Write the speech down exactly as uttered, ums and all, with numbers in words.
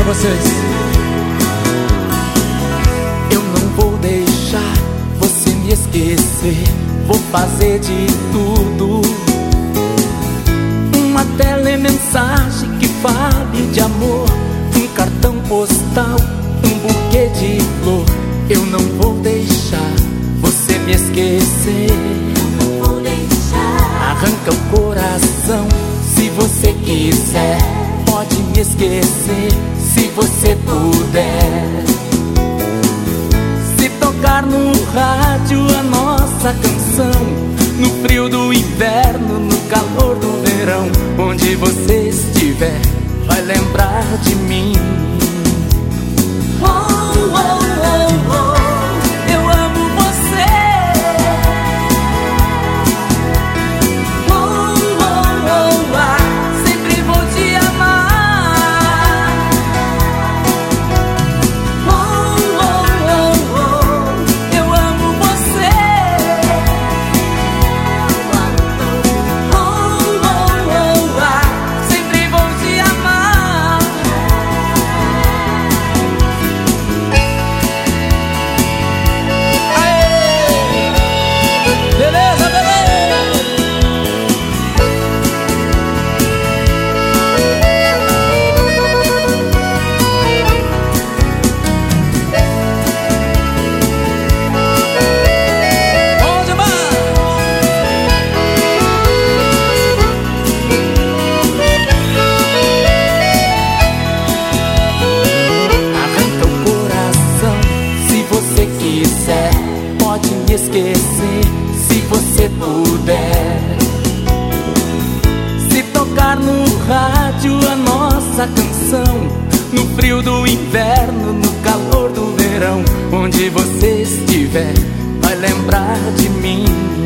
vocês. Eu não vou deixar você me esquecer. Vou fazer de tudo. Uma telemensagem que fale de amor, um cartão postal, um buquê de flor. Eu não vou deixar você me esquecer. Eu não vou deixar. Arranca o coração se você quiser. Pode me esquecer se você puder. Se tocar no rádio a nossa canção, no frio do inverno, no calor do verão, onde você estiver, vai lembrar de mim. Oh, oh, oh, oh, eu amo você. Oh, oh, oh, ah, sempre vou te amar. Oh, oh, oh, oh, eu amo você. Oh, oh, oh, ah, sempre vou te amar. Beleza, beleza. Bom demais. Arranca o coração se você quiser. Pode me esquecer se você puder. Se tocar no rádio a nossa canção, no frio do inverno, no calor do verão, onde você estiver, vai lembrar de mim.